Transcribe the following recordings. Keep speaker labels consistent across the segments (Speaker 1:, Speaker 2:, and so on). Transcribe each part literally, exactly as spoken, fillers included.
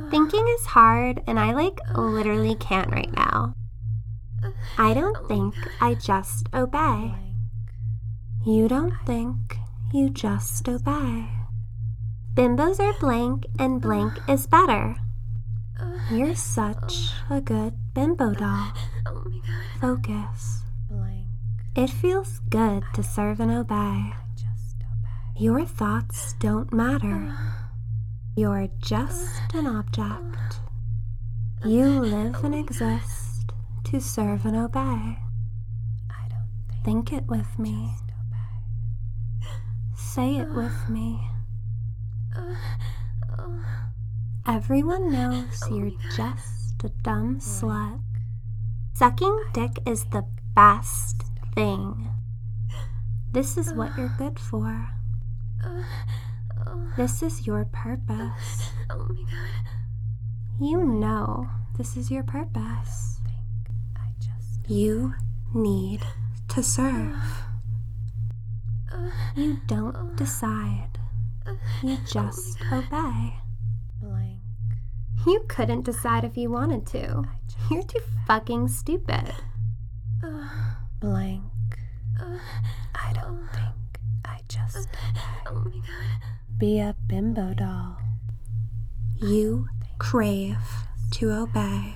Speaker 1: Thinking is hard, and I like literally can't right now. I don't think, I just obey. You don't think, you just obey. Bimbos are blank, and blank is better. You're such a good bimbo doll. Focus. It feels good to serve and obey. Your thoughts don't matter. You're just an object. You live and exist to serve and obey. Think it with me. Say it with me. Everyone knows you're just a dumb slut. Sucking dick is the best thing. This is what you're good for. This is your purpose. You know this is your purpose. You need to serve. You don't decide. You just obey. You couldn't decide if you wanted to. You're too fucking stupid.
Speaker 2: Blank. I don't think, I just obey. Be a bimbo doll.
Speaker 1: You crave to obey.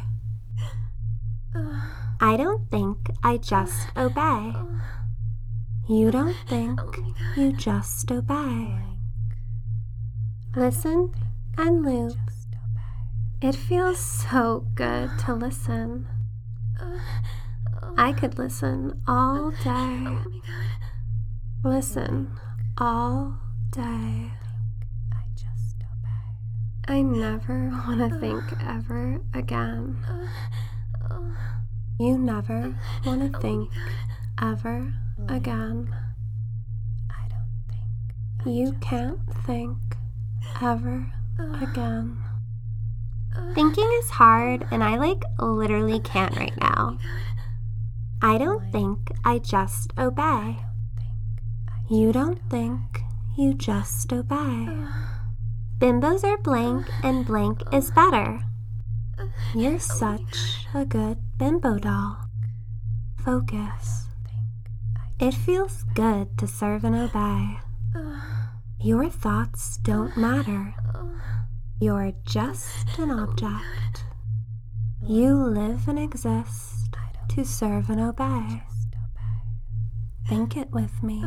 Speaker 1: I don't think, I just obey. You don't think, you just obey. Listen and loop. It feels so good to listen. I could listen all day. Listen all day. I never want to think ever again. You never want to think ever again. You can't think ever again. Thinking is hard, and I like literally can't right now. I don't think, I just obey. You don't think, you just obey. Bimbos are blank, and blank is better. You're such a good bimbo doll. Focus. It feels good to serve and obey. Your thoughts don't matter. You're just an object. You live and exist to serve and obey. Think it with me.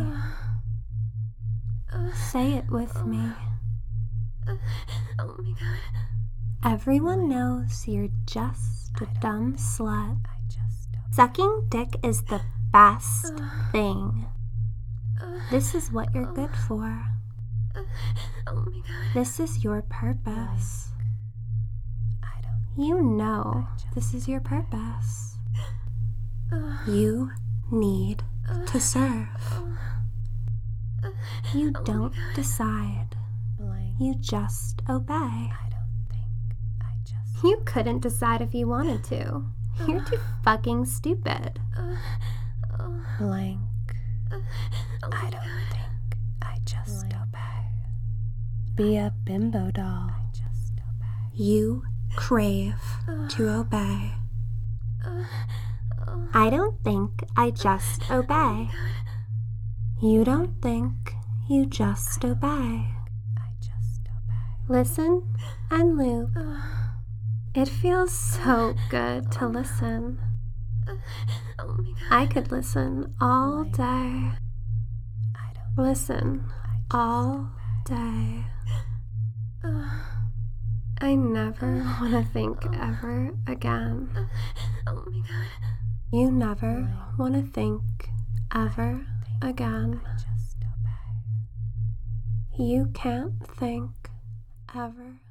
Speaker 1: Say it with me. Everyone knows you're just a dumb slut. Sucking dick is the best thing. This is what you're good for. This is your purpose. You know this is your purpose. You need to serve. You don't decide. You just obey. You couldn't decide if you wanted to. You're too fucking stupid.
Speaker 2: Blank. I don't think, I just obey. Be a bimbo doll.
Speaker 1: You crave to obey. I don't think, I just obey. You don't think, you just obey. Listen and loop. It feels so good to listen. I could listen all day. Listen all day. I never want to think ever again. You never want to think ever again. You can't think ever